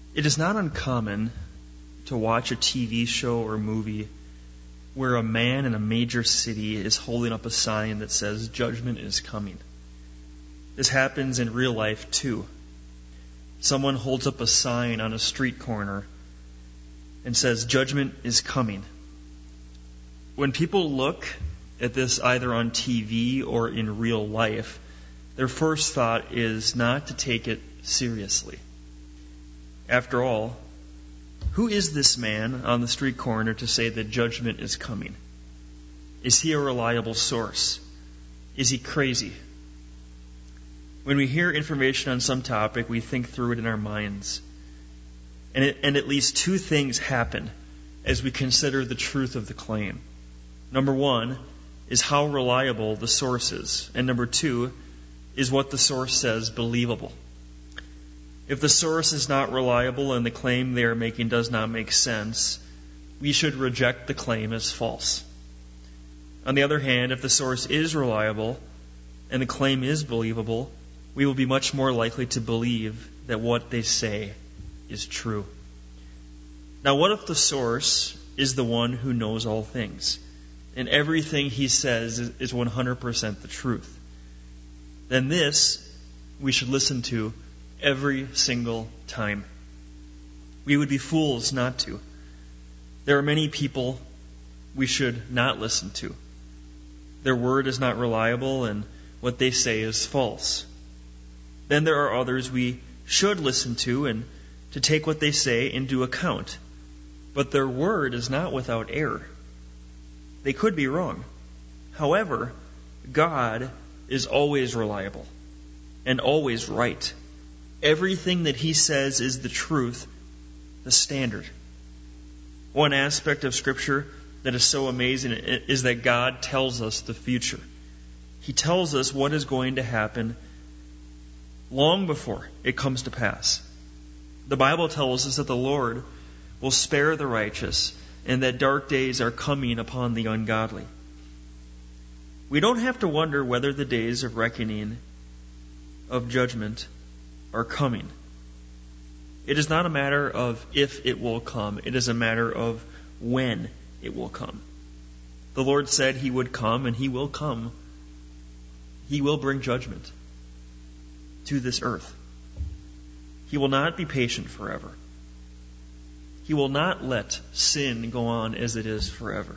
It is not uncommon to watch a TV show or movie where a man in a major city is holding up a sign that says judgment is coming. This happens in real life too. Someone holds up a sign on a street corner and says judgment is coming. When people look at this either on TV or in real life, their first thought is not to take it seriously. After all, who is this man on the street corner to say that judgment is coming? Is he a reliable source? Is he crazy? When we hear information on some topic, we think through it in our minds. And at least two things happen as we consider the truth of the claim. Number one is how reliable the source is. And number two is what the source says believable. If the source is not reliable and the claim they are making does not make sense, we should reject the claim as false. On the other hand, if the source is reliable and the claim is believable, we will be much more likely to believe that what they say is true. Now, what if the source is the one who knows all things, and everything he says is 100% the truth? Then this we should listen to every single time. We would be fools not to. There are many people we should not listen to. Their word is not reliable and what they say is false. Then there are others we should listen to and to take what they say into account. But their word is not without error. They could be wrong. However, God is always reliable and always right. Everything that He says is the truth, the standard. One aspect of Scripture that is so amazing is that God tells us the future. He tells us what is going to happen long before it comes to pass. The Bible tells us that the Lord will spare the righteous and that dark days are coming upon the ungodly. We don't have to wonder whether the days of reckoning, of judgment, are coming. It is not a matter of if it will come. It is a matter of when it will come. The Lord said He would come, and He will come. He will bring judgment to this earth. He will not be patient forever. He will not let sin go on as it is forever.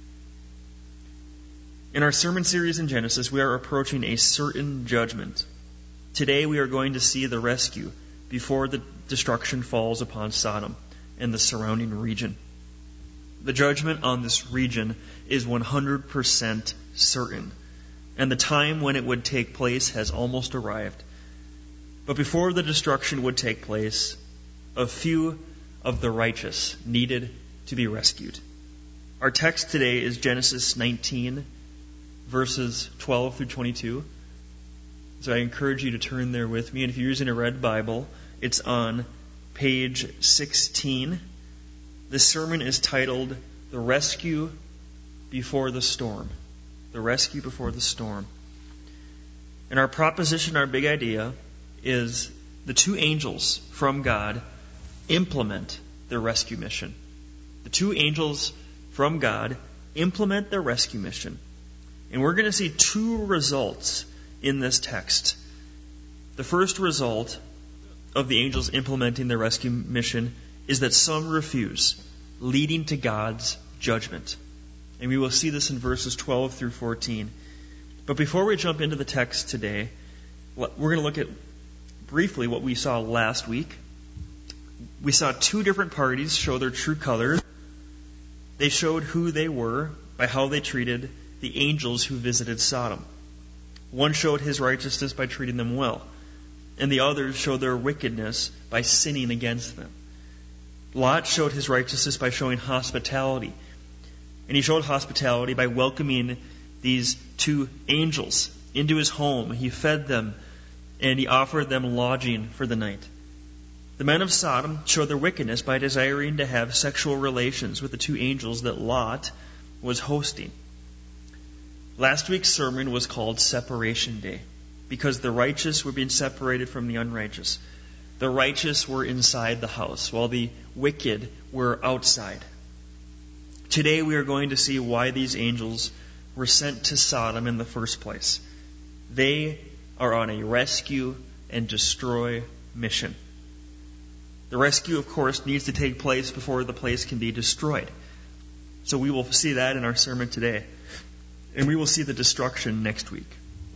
In our sermon series in Genesis, we are approaching a certain judgment. Today we are going to see the rescue before the destruction falls upon Sodom and the surrounding region. The judgment on this region is 100% certain, and the time when it would take place has almost arrived. But before the destruction would take place, a few of the righteous needed to be rescued. Our text today is Genesis 19, verses 12 through 22. So I encourage you to turn there with me. And if you're using a red Bible, it's on page 16. This sermon is titled, The Rescue Before the Storm. The Rescue Before the Storm. And our proposition, our big idea, is the two angels from God implement their rescue mission. The two angels from God implement their rescue mission. And we're going to see two results in this text. The first result of the angels implementing their rescue mission is that some refuse, leading to God's judgment. And we will see this in verses 12 through 14. But before we jump into the text today, we're going to look at briefly what we saw last week. We saw two different parties show their true colors. They showed who they were by how they treated the angels who visited Sodom. One showed his righteousness by treating them well, and the others showed their wickedness by sinning against them. Lot showed his righteousness by showing hospitality, and he showed hospitality by welcoming these two angels into his home. He fed them, and he offered them lodging for the night. The men of Sodom showed their wickedness by desiring to have sexual relations with the two angels that Lot was hosting. Last week's sermon was called Separation Day, because the righteous were being separated from the unrighteous. The righteous were inside the house, while the wicked were outside. Today we are going to see why these angels were sent to Sodom in the first place. They are on a rescue and destroy mission. The rescue, of course, needs to take place before the place can be destroyed. So we will see that in our sermon today. And we will see the destruction next week.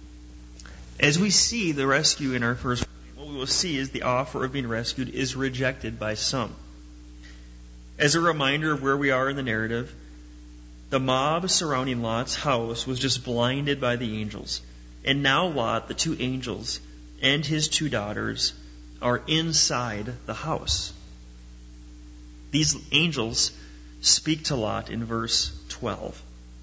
As we see the rescue in our first point, what we will see is the offer of being rescued is rejected by some. As a reminder of where we are in the narrative, the mob surrounding Lot's house was just blinded by the angels. And now Lot, the two angels, and his two daughters are inside the house. These angels speak to Lot in verse 12.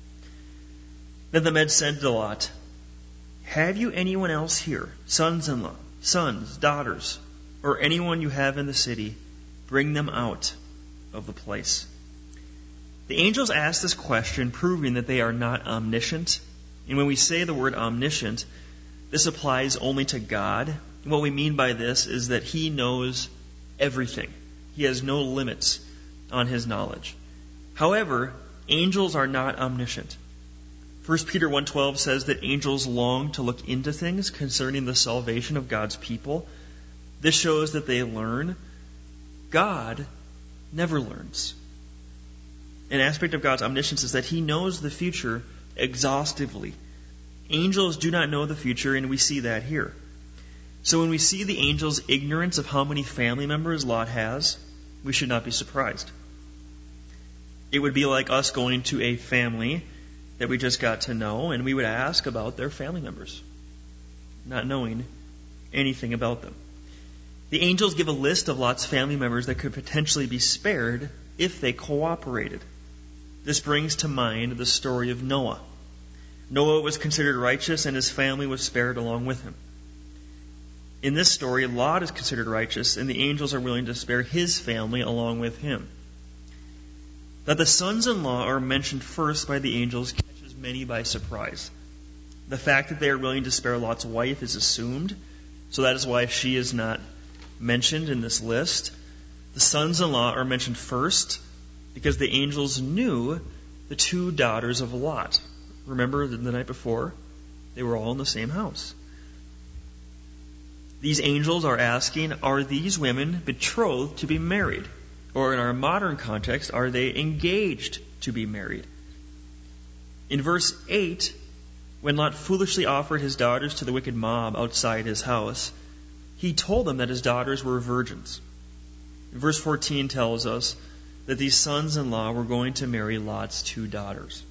Then the men said to Lot, "Have you anyone else here, sons-in-law, sons, daughters, or anyone you have in the city? Bring them out of the place." The angels ask this question, proving that they are not omniscient. And when we say the word omniscient, this applies only to God. And what we mean by this is that He knows everything. He has no limits on His knowledge. However, angels are not omniscient. 1 Peter 1:12 says that angels long to look into things concerning the salvation of God's people. This shows that they learn. God never learns. An aspect of God's omniscience is that He knows the future exhaustively. Angels do not know the future, and we see that here. So when we see the angels' ignorance of how many family members Lot has, we should not be surprised. It would be like us going to a family that we just got to know, and we would ask about their family members, not knowing anything about them. The angels give a list of Lot's family members that could potentially be spared if they cooperated. This brings to mind the story of Noah. Noah was considered righteous, and his family was spared along with him. In this story, Lot is considered righteous, and the angels are willing to spare his family along with him. That the sons-in-law are mentioned first by the angels catches many by surprise. The fact that they are willing to spare Lot's wife is assumed, so that is why she is not mentioned in this list. The sons-in-law are mentioned first because the angels knew the two daughters of Lot. Remember the night before? They were all in the same house. These angels are asking, are these women betrothed to be married? Or in our modern context, are they engaged to be married? In verse 8, when Lot foolishly offered his daughters to the wicked mob outside his house, he told them that his daughters were virgins. Verse 14 tells us that these sons-in-law were going to marry Lot's two daughters.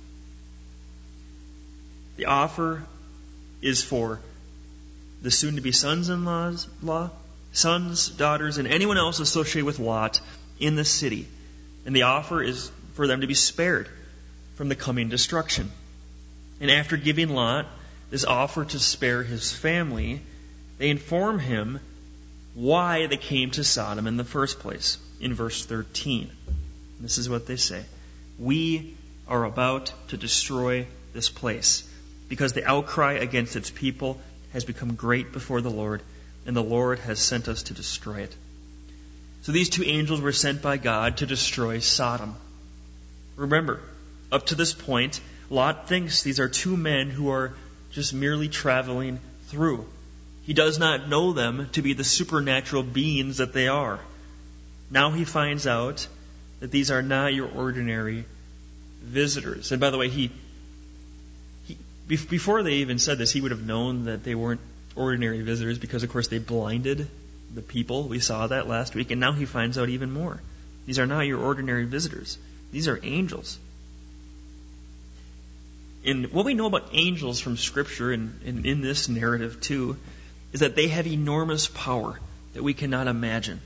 The offer is for the soon-to-be sons-in-law, sons, daughters, and anyone else associated with Lot in the city. And the offer is for them to be spared from the coming destruction. And after giving Lot this offer to spare his family, they inform him why they came to Sodom in the first place. In verse 13, this is what they say. "We are about to destroy this place, because the outcry against its people has become great before the Lord, and the Lord has sent us to destroy it." So these two angels were sent by God to destroy Sodom. Remember, up to this point, Lot thinks these are two men who are just merely traveling through. He does not know them to be the supernatural beings that they are. Now he finds out that these are not your ordinary visitors. And by the way, before they even said this, he would have known that they weren't ordinary visitors because, of course, they blinded the people. We saw that last week. And now he finds out even more. These are not your ordinary visitors. These are angels. And what we know about angels from Scripture and in this narrative too is that they have enormous power that we cannot imagine.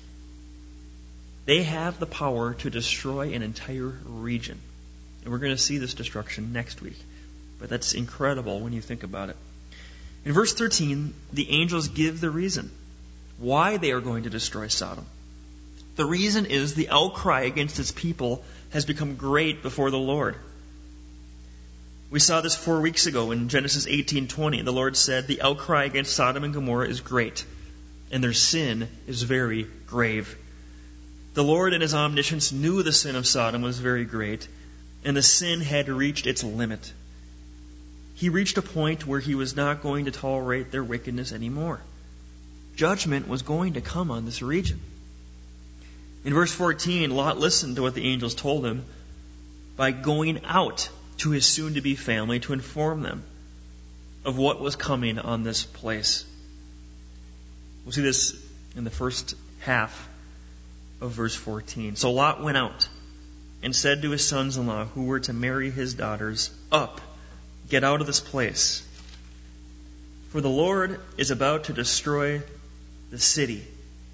They have the power to destroy an entire region. And we're going to see this destruction next week. But that's incredible when you think about it. In verse 13, the angels give the reason why they are going to destroy Sodom. The reason is the outcry against its people has become great before the Lord. We saw this 4 weeks ago in Genesis 18:20. The Lord said, "The outcry against Sodom and Gomorrah is great. and their sin is very grave. The Lord in his omniscience knew the sin of Sodom was very great, and the sin had reached its limit. He reached a point where he was not going to tolerate their wickedness anymore. Judgment was going to come on this region. In verse 14, Lot listened to what the angels told him by going out to his soon-to-be family to inform them of what was coming on this place. We'll see this in the first half of verse 14. So Lot went out and said to his sons-in-law who were to marry his daughters, "Up, get out of this place, for the Lord is about to destroy the city."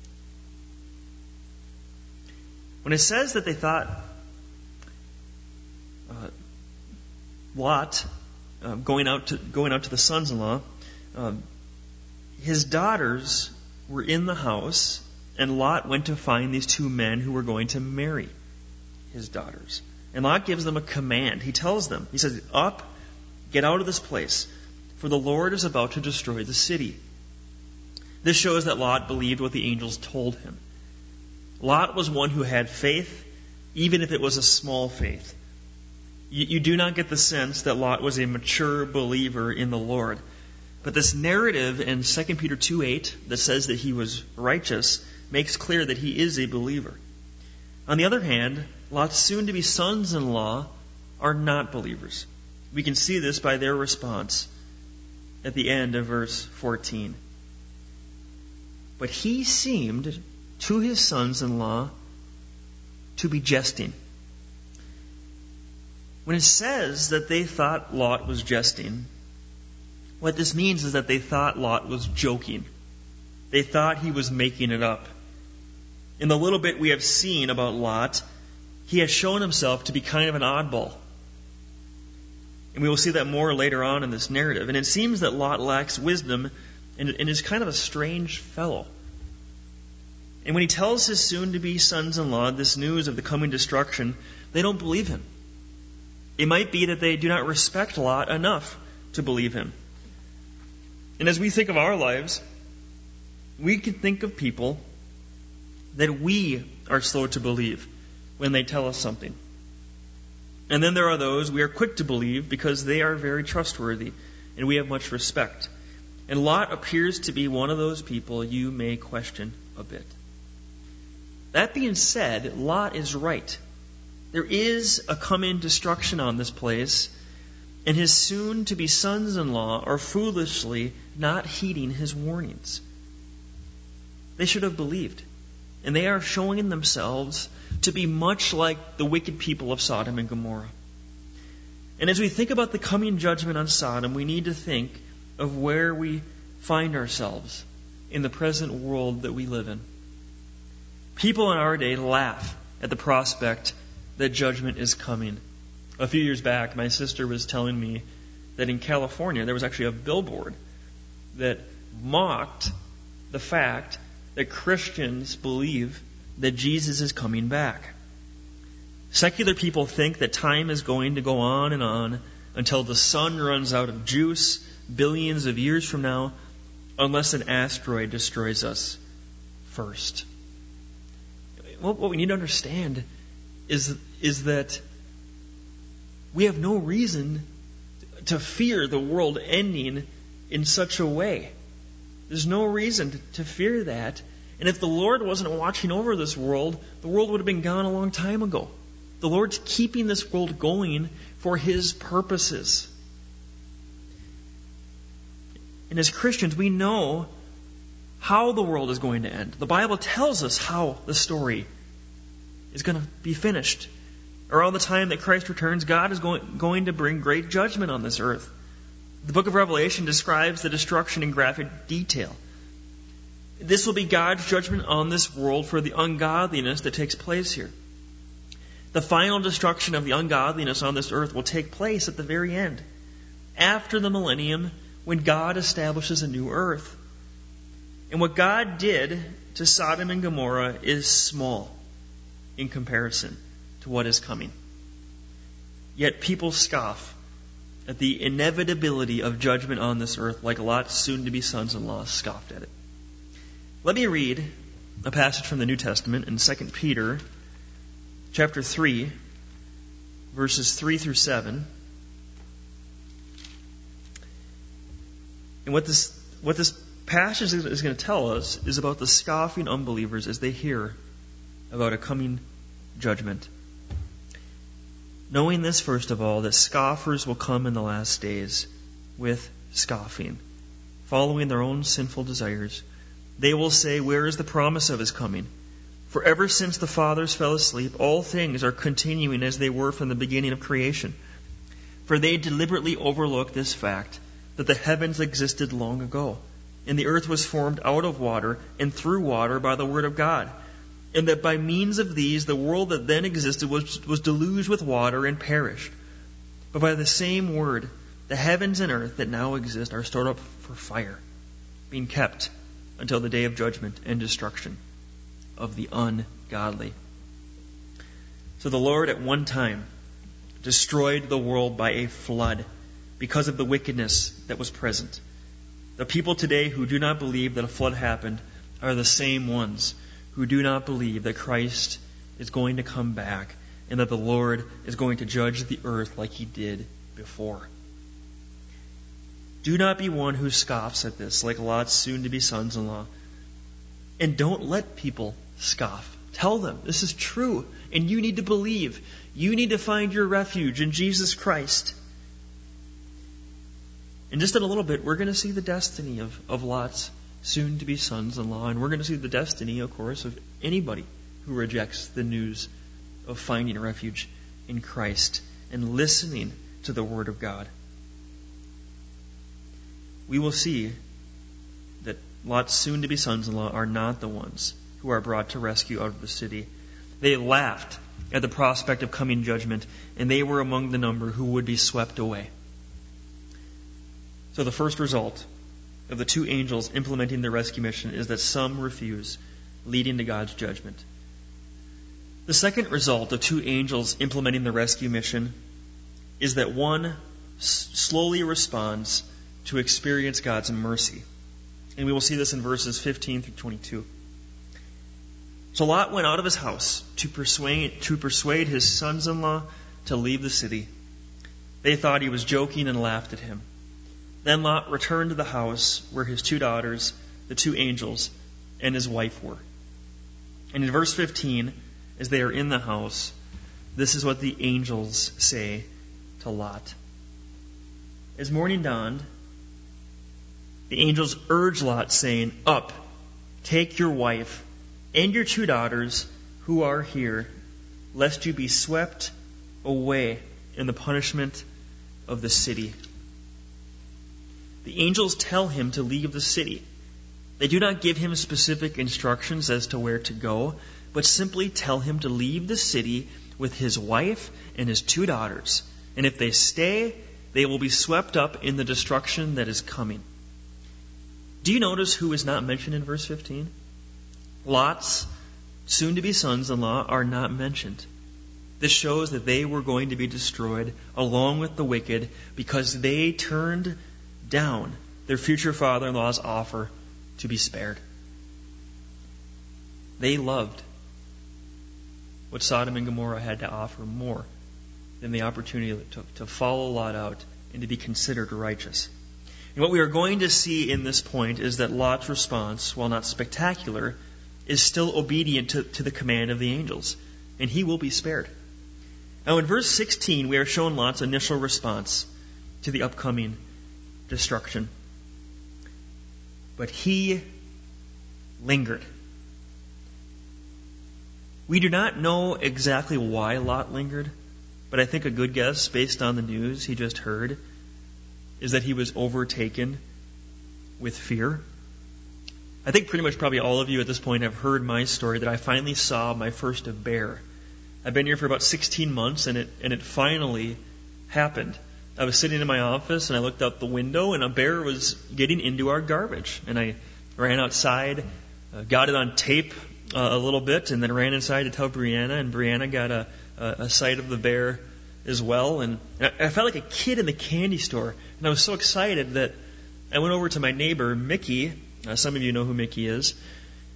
When it says that they thought Lot going out to the sons-in-law, his daughters were in the house, and Lot went to find these two men who were going to marry his daughters. And Lot gives them a command. He tells them, he says, "Up, get out of this place, for the Lord is about to destroy the city." This shows that Lot believed what the angels told him. Lot was one who had faith, even if it was a small faith. You do not get the sense that Lot was a mature believer in the Lord. But this narrative in 2 Peter 2:8 that says that he was righteous makes clear that he is a believer. On the other hand, Lot's soon-to-be sons-in-law are not believers. We can see this by their response at the end of verse 14. But he seemed to his sons-in-law to be jesting. When it says that they thought Lot was jesting, what this means is that they thought Lot was joking. They thought he was making it up. In the little bit we have seen about Lot, he has shown himself to be kind of an oddball. And we will see that more later on in this narrative. And it seems that Lot lacks wisdom and is kind of a strange fellow. And when he tells his soon-to-be sons-in-law this news of the coming destruction, they don't believe him. It might be that they do not respect Lot enough to believe him. And as we think of our lives, we can think of people that we are slow to believe when they tell us something. And then there are those we are quick to believe because they are very trustworthy and we have much respect. And Lot appears to be one of those people you may question a bit. That being said, Lot is right. There is a coming destruction on this place, and his soon-to-be sons-in-law are foolishly not heeding his warnings. They should have believed, and they are showing themselves to be much like the wicked people of Sodom and Gomorrah. And as we think about the coming judgment on Sodom, we need to think of where we find ourselves in the present world that we live in. People in our day laugh at the prospect that judgment is coming. A few years back, my sister was telling me that in California there was actually a billboard that mocked the fact that Christians believe that Jesus is coming back. Secular people think that time is going to go on until the sun runs out of juice billions of years from now, unless an asteroid destroys us first. What we need to understand is that we have no reason to fear the world ending in such a way. There's no reason to fear that. And if the Lord wasn't watching over this world, the world would have been gone a long time ago. The Lord's keeping this world going for His purposes. And as Christians, we know how the world is going to end. The Bible tells us how the story is going to be finished. Around the time that Christ returns, God is going to bring great judgment on this earth. The book of Revelation describes the destruction in graphic detail. This will be God's judgment on this world for the ungodliness that takes place here. The final destruction of the ungodliness on this earth will take place at the very end, after the millennium, when God establishes a new earth. And what God did to Sodom and Gomorrah is small in comparison to what is coming. Yet people scoff at the inevitability of judgment on this earth like Lot's soon-to-be sons-in-law scoffed at it. Let me read a passage from the New Testament in 2 Peter chapter 3, verses 3 through 7. And what this passage is going to tell us is about the scoffing unbelievers as they hear about a coming judgment. Knowing this, first of all, that scoffers will come in the last days with scoffing, following their own sinful desires. They will say, "Where is the promise of his coming? For ever since the fathers fell asleep, all things are continuing as they were from the beginning of creation. For they deliberately overlook this fact, that the heavens existed long ago, and the earth was formed out of water and through water by the word of God, and that by means of these the world that then existed was deluged with water and perished. But by the same word, the heavens and earth that now exist are stored up for fire, being kept until the day of judgment and destruction of the ungodly." So the Lord at one time destroyed the world by a flood because of the wickedness that was present. The people today who do not believe that a flood happened are the same ones who do not believe that Christ is going to come back and that the Lord is going to judge the earth like he did before. Do not be one who scoffs at this, like Lot's soon-to-be sons-in-law. And don't let people scoff. Tell them this is true, and you need to believe. You need to find your refuge in Jesus Christ. And just in a little bit, we're going to see the destiny of Lot's soon-to-be sons-in-law, and we're going to see the destiny, of course, of anybody who rejects the news of finding refuge in Christ and listening to the Word of God. We will see that Lot's soon-to-be sons-in-law are not the ones who are brought to rescue out of the city. They laughed at the prospect of coming judgment, and they were among the number who would be swept away. So the first result of the two angels implementing the rescue mission is that some refuse, leading to God's judgment. The second result of two angels implementing the rescue mission is that one slowly responds to experience God's mercy. And we will see this in verses 15 through 22. So Lot went out of his house to persuade his sons-in-law to leave the city. They thought he was joking and laughed at him. Then Lot returned to the house where his two daughters, the two angels, and his wife were. And in verse 15, as they are in the house, this is what the angels say to Lot. As morning dawned, the angels urged Lot, saying, "Up, take your wife and your two daughters who are here, lest you be swept away in the punishment of the city." The angels tell him to leave the city. They do not give him specific instructions as to where to go, but simply tell him to leave the city with his wife and his two daughters. And if they stay, they will be swept up in the destruction that is coming. Do you notice who is not mentioned in verse 15? Lot's soon-to-be sons-in-law are not mentioned. This shows that they were going to be destroyed along with the wicked because they turned down their future father-in-law's offer to be spared. They loved what Sodom and Gomorrah had to offer more than the opportunity it took to follow Lot out and to be considered righteous. And what we are going to see in this point is that Lot's response, while not spectacular, is still obedient to the command of the angels, and he will be spared. Now in verse 16, we are shown Lot's initial response to the upcoming destruction. But he lingered. We do not know exactly why Lot lingered, but I think a good guess, based on the news he just heard, is that he was overtaken with fear. I think pretty much probably all of you at this point have heard my story that I finally saw my first bear. I've been here for about 16 months, and it finally happened. I was sitting in my office, and I looked out the window, and a bear was getting into our garbage. And I ran outside, got it on tape a little bit, and then ran inside to tell Brianna, and Brianna got a sight of the bear as well. And I felt like a kid in the candy store, and I was so excited that I went over to my neighbor, Mickey. Some of you know who Mickey is.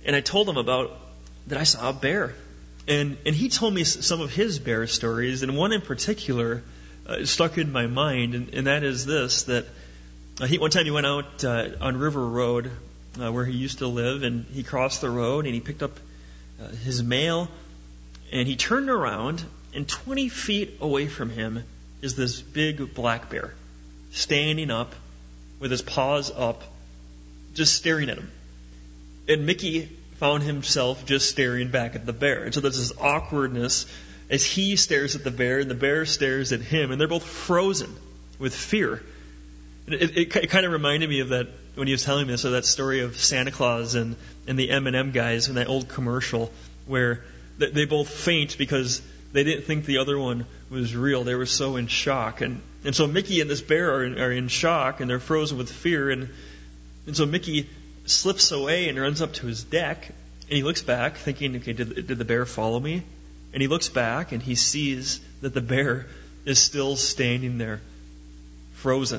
And I told him that I saw a bear. And he told me some of his bear stories, and one in particular stuck in my mind, and that is this, that one time he went out on River Road where he used to live, and he crossed the road, and he picked up his mail, and he turned around, and 20 feet away from him is this big black bear standing up with his paws up, just staring at him. And Mickey found himself just staring back at the bear. And so there's this awkwardness as he stares at the bear and the bear stares at him, and they're both frozen with fear. It kind of reminded me of that when he was telling me this, of that story of Santa Claus and the M&M guys in that old commercial where they both faint because they didn't think the other one was real. They were so in shock. And so Mickey and this bear are in shock, and they're frozen with fear. And so Mickey slips away and runs up to his deck, and he looks back thinking, okay, did the bear follow me? And he looks back and he sees that the bear is still standing there, frozen.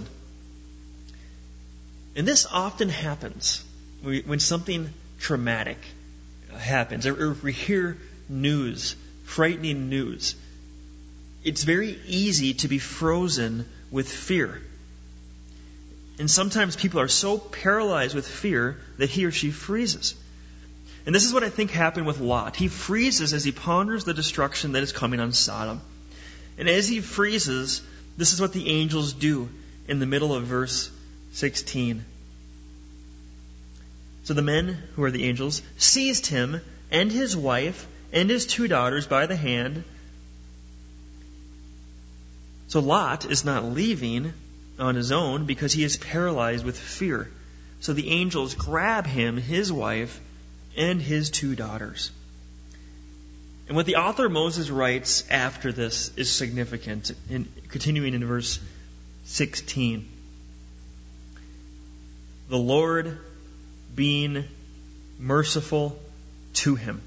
And this often happens when something traumatic happens, or we hear news, frightening news. It's very easy to be frozen with fear. And sometimes people are so paralyzed with fear that he or she freezes. And this is what I think happened with Lot. He freezes as he ponders the destruction that is coming on Sodom. And as he freezes, this is what the angels do in the middle of verse 16. So the men, who are the angels, seized him and his wife and his 2 daughters by the hand. So Lot is not leaving on his own because he is paralyzed with fear. So the angels grab him, his wife, and his 2 daughters. And what the author Moses writes after this is significant, continuing in verse 16. The Lord being merciful to him.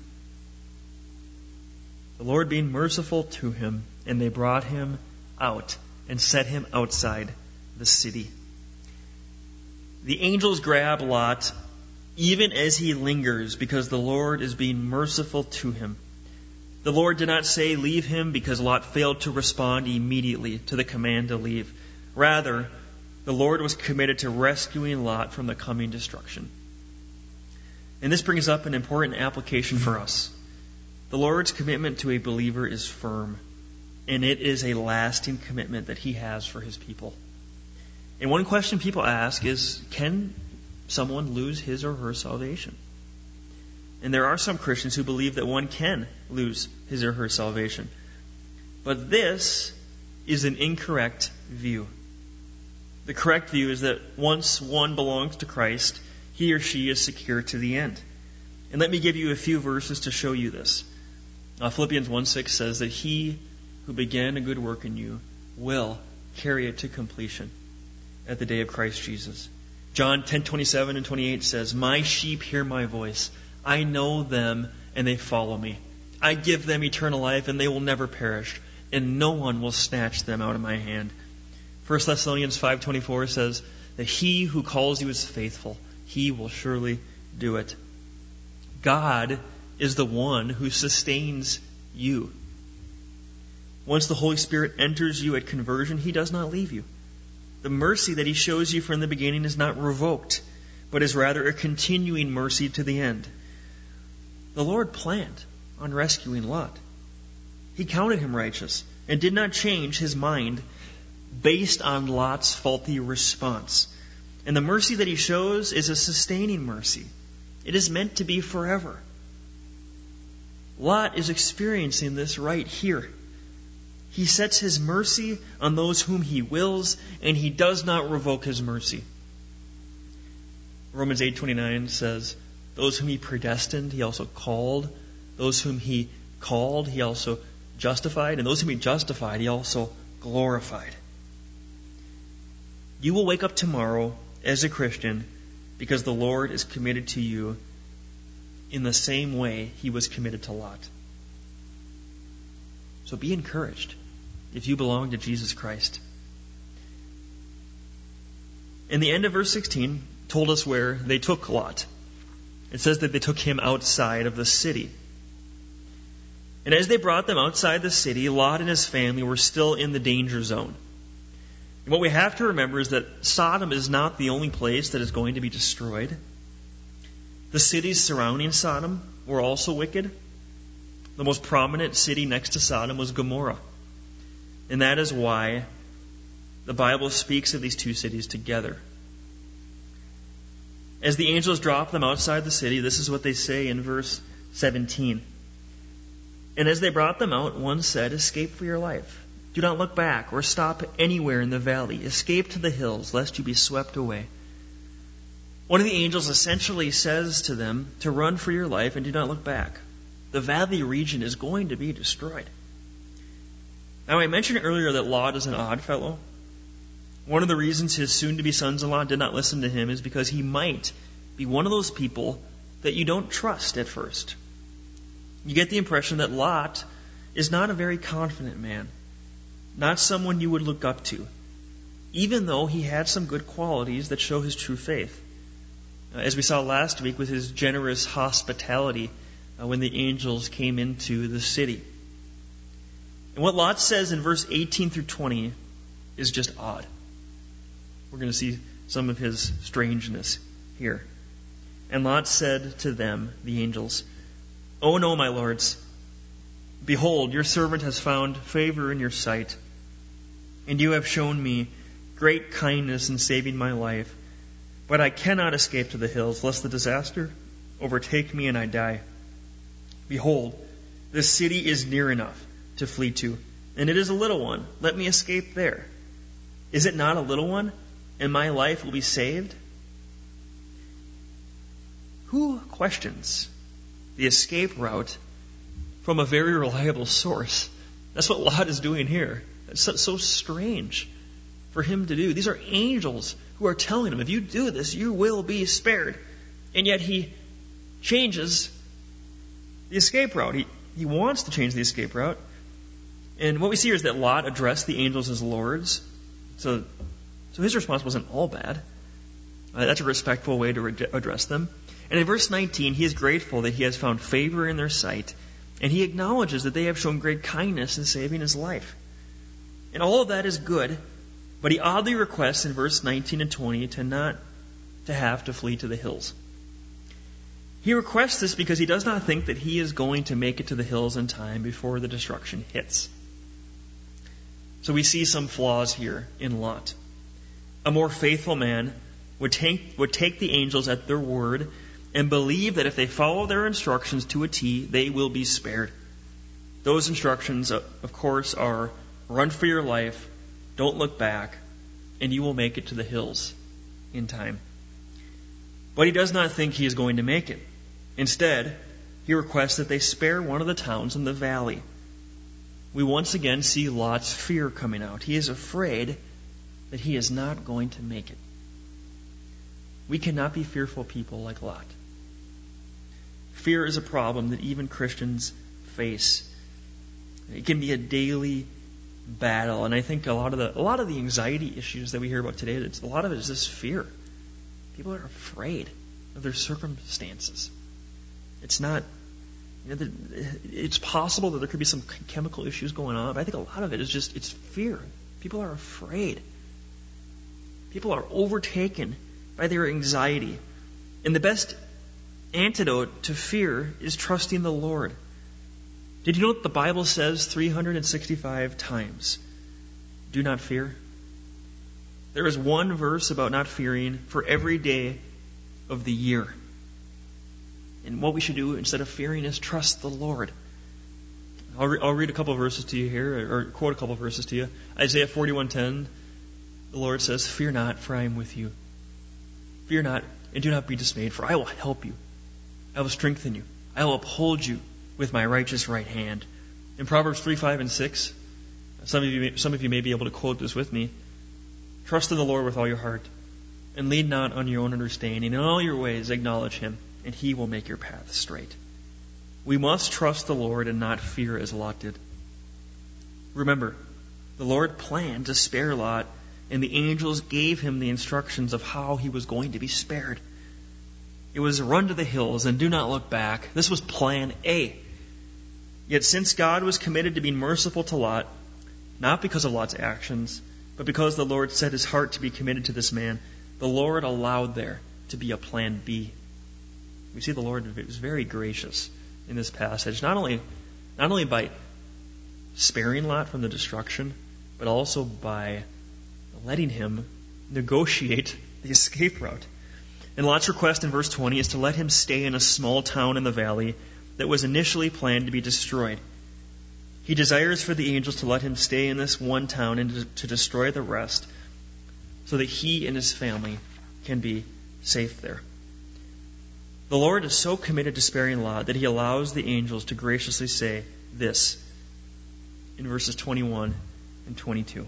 The Lord being merciful to him, and they brought him out and set him outside the city. The angels grab Lot even as he lingers because the Lord is being merciful to him. The Lord did not say leave him because Lot failed to respond immediately to the command to leave. Rather, the Lord was committed to rescuing Lot from the coming destruction. And this brings up an important application for us. The Lord's commitment to a believer is firm, and it is a lasting commitment that he has for his people. And one question people ask is, can someone lose his or her salvation? And there are some Christians who believe that one can lose his or her salvation. But this is an incorrect view. The correct view is that once one belongs to Christ, he or she is secure to the end. And let me give you a few verses to show you this. Philippians 1:6 says that he who began a good work in you will carry it to completion at the day of Christ Jesus. John 10:27 and 28 says, my sheep hear my voice. I know them and they follow me. I give them eternal life and they will never perish, and no one will snatch them out of my hand. 1 Thessalonians 5:24 says that he who calls you is faithful. He will surely do it. God is the one who sustains you. Once the Holy Spirit enters you at conversion, he does not leave you. The mercy that he shows you from the beginning is not revoked, but is rather a continuing mercy to the end. The Lord planned on rescuing Lot. He counted him righteous and did not change his mind based on Lot's faulty response. And the mercy that he shows is a sustaining mercy. It is meant to be forever. Lot is experiencing this right here. He sets his mercy on those whom he wills, and he does not revoke his mercy. Romans 8:29 says, those whom he predestined, he also called. Those whom he called, he also justified. And those whom he justified, he also glorified. You will wake up tomorrow as a Christian because the Lord is committed to you in the same way he was committed to Lot. So be encouraged if you belong to Jesus Christ. And the end of verse 16 told us where they took Lot. It says that they took him outside of the city. And as they brought them outside the city, Lot and his family were still in the danger zone. And what we have to remember is that Sodom is not the only place that is going to be destroyed. The cities surrounding Sodom were also wicked. The most prominent city next to Sodom was Gomorrah. And that is why the Bible speaks of these two cities together. As the angels drop them outside the city, this is what they say in verse 17. And as they brought them out, one said, "Escape for your life. Do not look back or stop anywhere in the valley. Escape to the hills, lest you be swept away." One of the angels essentially says to them to run for your life and do not look back. The valley region is going to be destroyed. Now, I mentioned earlier that Lot is an odd fellow. One of the reasons his soon-to-be sons-in-law did not listen to him is because he might be one of those people that you don't trust at first. You get the impression that Lot is not a very confident man, not someone you would look up to, even though he had some good qualities that show his true faith. As we saw last week with his generous hospitality when the angels came into the city. And what Lot says in verse 18 through 20 is just odd. We're going to see some of his strangeness here. And Lot said to them, the angels, "Oh no, my lords. Behold, your servant has found favor in your sight, and you have shown me great kindness in saving my life. But I cannot escape to the hills, lest the disaster overtake me and I die. Behold, this city is near enough to flee to, and it is a little one. Let me escape there. Is it not a little one, and my life will be saved?" Who questions the escape route from a very reliable source? That's what Lot is doing here. It's so strange for him to do. These are angels who are telling him, if you do this, you will be spared. And yet he changes the escape route. He wants to change the escape route. And what we see here is that Lot addressed the angels as lords. So his response wasn't all bad. That's a respectful way to address them. And in verse 19, he is grateful that he has found favor in their sight, and he acknowledges that they have shown great kindness in saving his life. And all of that is good, but he oddly requests in verse 19 and 20 to not to have to flee to the hills. He requests this because he does not think that he is going to make it to the hills in time before the destruction hits. So we see some flaws here in Lot. A more faithful man would take the angels at their word and believe that if they follow their instructions to a T, they will be spared. Those instructions, of course, are run for your life, don't look back, and you will make it to the hills in time. But he does not think he is going to make it. Instead, he requests that they spare one of the towns in the valley. We once again see Lot's fear coming out. He is afraid that he is not going to make it. We cannot be fearful people like Lot. Fear is a problem that even Christians face. It can be a daily battle, and I think a lot of the anxiety issues that we hear about today, a lot of it is this fear. People are afraid of their circumstances. It's not. It's possible that there could be some chemical issues going on, but I think a lot of it is just it's fear. People are afraid. People are overtaken by their anxiety, and the best antidote to fear is trusting the Lord. Did you know what the Bible says 365 times? Do not fear. There is one verse about not fearing for every day of the year. And what we should do instead of fearing is trust the Lord. I'll read a couple of verses to you here, or quote a couple of verses to you. Isaiah 41:10, the Lord says, "Fear not, for I am with you. Fear not, and do not be dismayed, for I will help you. I will strengthen you. I will uphold you with my righteous right hand." In Proverbs 3:5 and 6, some of you may be able to quote this with me. "Trust in the Lord with all your heart, and lean not on your own understanding. In all your ways acknowledge him, and he will make your path straight." We must trust the Lord and not fear as Lot did. Remember, the Lord planned to spare Lot, and the angels gave him the instructions of how he was going to be spared. It was run to the hills and do not look back. This was plan A. Yet since God was committed to being merciful to Lot, not because of Lot's actions, but because the Lord set his heart to be committed to this man, the Lord allowed there to be a plan B. We see the Lord was very gracious in this passage, not only by sparing Lot from the destruction, but also by letting him negotiate the escape route. And Lot's request in verse 20 is to let him stay in a small town in the valley that was initially planned to be destroyed. He desires for the angels to let him stay in this one town and to destroy the rest, so that he and his family can be safe there. The Lord is so committed to sparing Lot that he allows the angels to graciously say this in verses 21 and 22.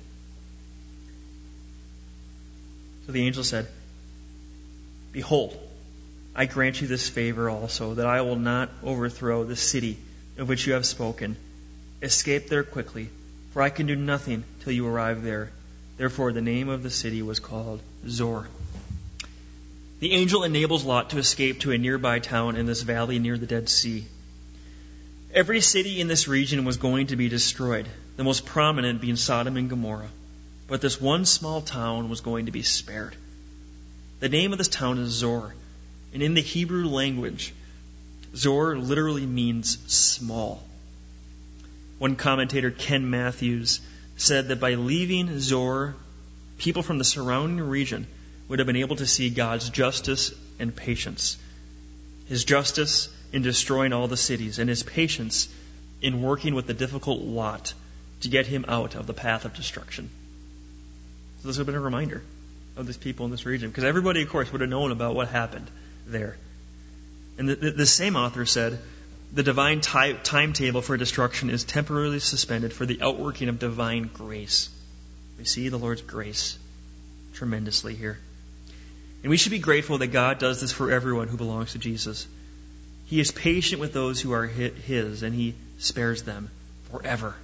So the angel said, "Behold, I grant you this favor also, that I will not overthrow the city of which you have spoken. Escape there quickly, for I can do nothing till you arrive there." Therefore the name of the city was called Zor. The angel enables Lot to escape to a nearby town in this valley near the Dead Sea. Every city in this region was going to be destroyed, the most prominent being Sodom and Gomorrah. But this one small town was going to be spared. The name of this town is Zor, and in the Hebrew language, Zor literally means small. One commentator, Ken Matthews, said that by leaving Zor, people from the surrounding region would have been able to see God's justice and patience. His justice in destroying all the cities, and his patience in working with the difficult Lot to get him out of the path of destruction. So this would have been a reminder of these people in this region, because everybody, of course, would have known about what happened there. And the same author said, the divine timetable for destruction is temporarily suspended for the outworking of divine grace. We see the Lord's grace tremendously here. And we should be grateful that God does this for everyone who belongs to Jesus. He is patient with those who are His, and He spares them forever.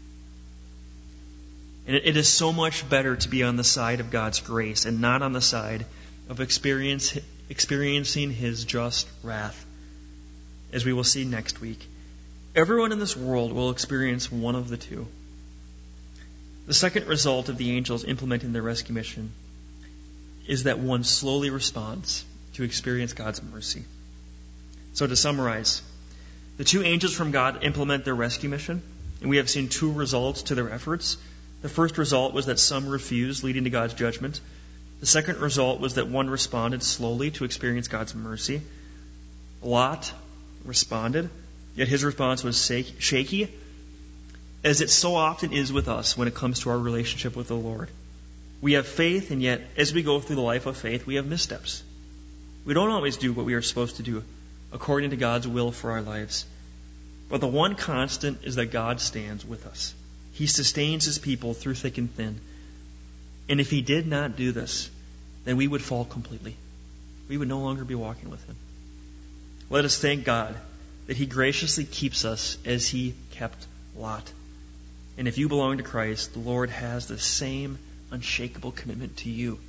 And it is so much better to be on the side of God's grace and not on the side of experiencing His just wrath. As we will see next week, everyone in this world will experience one of the two. The second result of the angels implementing their rescue mission is that one slowly responds to experience God's mercy. So to summarize, the two angels from God implement their rescue mission, and we have seen two results to their efforts. The first result was that some refused, leading to God's judgment. The second result was that one responded slowly to experience God's mercy. Lot responded, yet his response was shaky, as it so often is with us when it comes to our relationship with the Lord. We have faith, and yet as we go through the life of faith, we have missteps. We don't always do what we are supposed to do according to God's will for our lives. But the one constant is that God stands with us. He sustains His people through thick and thin. And if He did not do this, then we would fall completely. We would no longer be walking with Him. Let us thank God that He graciously keeps us as He kept Lot. And if you belong to Christ, the Lord has the same unshakable commitment to you.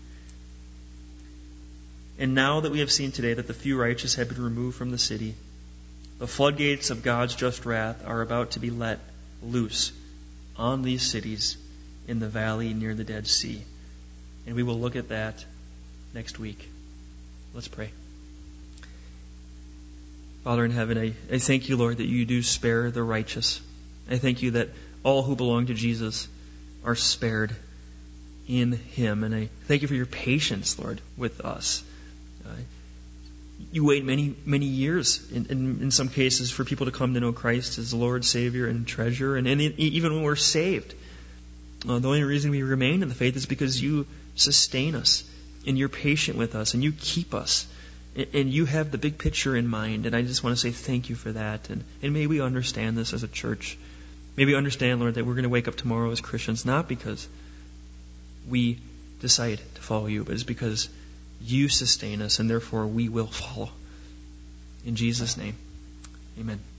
And now that we have seen today that the few righteous have been removed from the city, the floodgates of God's just wrath are about to be let loose on these cities in the valley near the Dead Sea. And we will look at that next week. Let's pray. Father in heaven, I thank you, Lord, that you do spare the righteous. I thank you that all who belong to Jesus are spared in Him. And I thank you for your patience, Lord, with us. You wait many, many years, in some cases, for people to come to know Christ as Lord, Savior, and treasure. And even when we're saved, the only reason we remain in the faith is because you sustain us, and you're patient with us, and you keep us. And you have the big picture in mind, and I just want to say thank you for that. And may we understand this as a church. May we understand, Lord, that we're going to wake up tomorrow as Christians, not because we decide to follow you, but it's because you sustain us, and therefore we will follow. In Jesus' name, amen.